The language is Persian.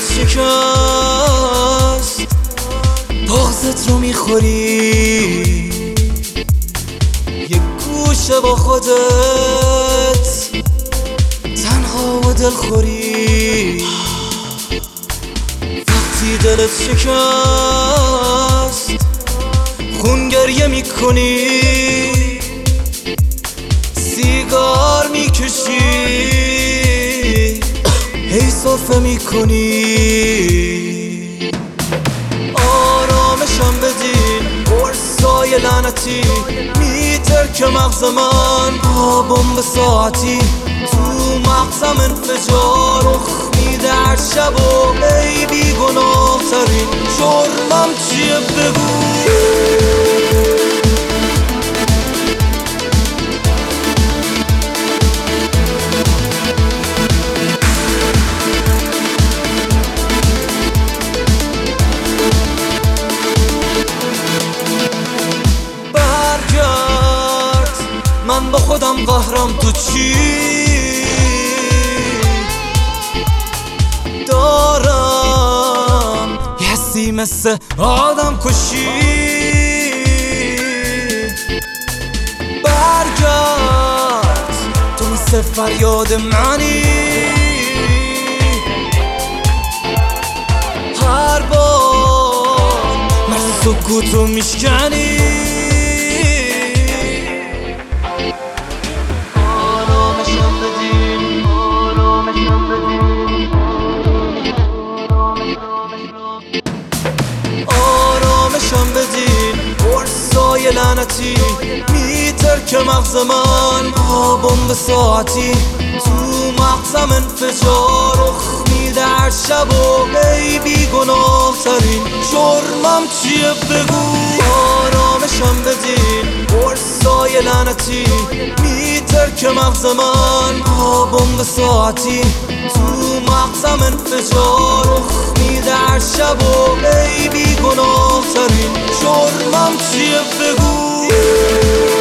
دلت شکست، بغضت رو میخوری یک گوشه با خودت تنها و دلخوری. وقتی دلت شکست خون گریه میکنی، سیگار میکشی، هی سرفه میکنی. آرامشم بدین قرصای لعنتی، میترک مغز من با بمب ساعتی. تو مغزم انفجار رخ میده هر شب و ای بیگناه ترین جرمم چیه بگو. من با خودم قهرم، تو چی؟ دارم یه حسی مثل آدم کشی. برگرد تو مثل فریاد منی، هر بار مرز سکوت رو میشکنی. آرامشم بدین قرصای لعنتی، میترک مغز من با بمب ساعتی. تو مغزم انفجار رخ میده هر شب و ای بیگناه ترین جرمم چیه بگو. آرامشم بدین قرصای لعنتی، میترک مغز من با بمب ساعتی. تو مغزم انفجار رخ میده هر شب و ای بیگناه ترین جرمم چیه بگو.